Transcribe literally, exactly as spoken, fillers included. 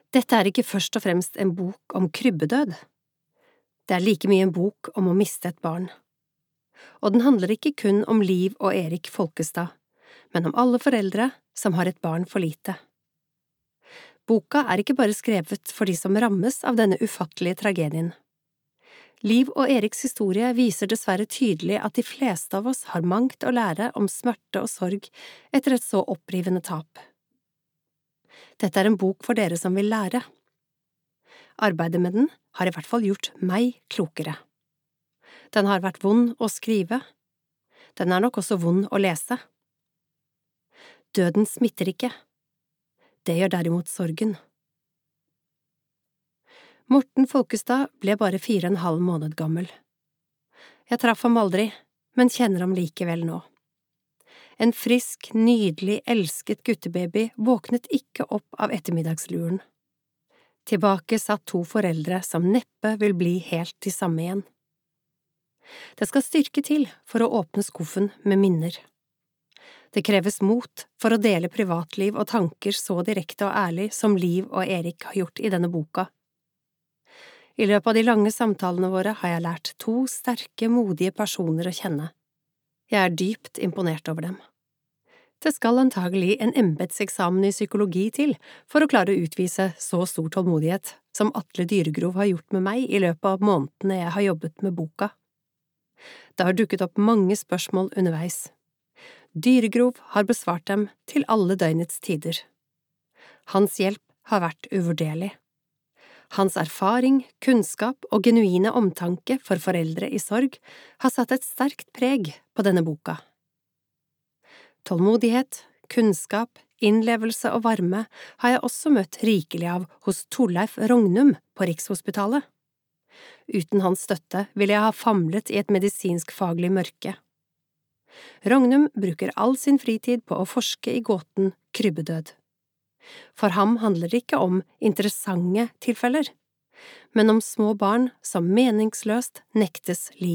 Dette er ikke først og fremst en bok om krybbedød. Det er like mye en bok om å miste et barn. Og den handler ikke kun om Liv og Erik Folkestad, men om alle foreldre som har et barn for lite. Boka er ikke bare skrevet for de som rammes av denne ufattelige tragedien. Liv og Eriks historie viser dessverre tydelig at de fleste av oss har mangt å lære om smerte og sorg etter et så opprivende tap. Dette er en bok for dere som vil lære. Arbeidet med den har i hvert fall gjort meg klokere. Den har vært vond å skrive. Den er nok også vond å lese. Døden smitter ikke. Det gjør derimot sorgen. Morten Folkestad ble bare fire og en halv måned gammel. Jeg traff ham aldri, men kjenner ham likevel nå. En frisk, nydelig, elsket guttebaby våknet ikke opp av ettermiddagsluren. Tilbake satt to foreldre som neppe vil bli helt de samme igjen. Det skal styrke til for å åpne skuffen med minner. Det kreves mot for å dele privatliv og tanker så direkte og ærlig som Liv og Erik har gjort i denne boka. I løpet av de lange samtalene våre har jeg lært to sterke, modige personer å kjenne. Jeg er dypt imponert over dem. Det skal antagelig en embedseksamen i psykologi til for å klare å utvise så stor tålmodighet som Atle Dyregrov har gjort med meg i løpet av månedene jeg har jobbet med boka. Det har dukket opp mange spørsmål underveis. Dyregrov har besvart dem til alle døgnets tider. Hans hjelp har vært uvurderlig. Hans erfaring, kunnskap og genuine omtanke for foreldre i sorg har satt et sterkt preg på denne boka. Tålmodighet, kunnskap, innlevelse og varme har jeg også møtt rikelig av hos Torleif Rognum på Rikshospitalet. Uten hans støtte ville jeg ha famlet i et medisinsk-faglig mørke. Rognum bruker all sin fritid på å forske i gåten krybbedød. For ham handler det ikke om interessante tilfeller, men om små barn som meningsløst nektes liv.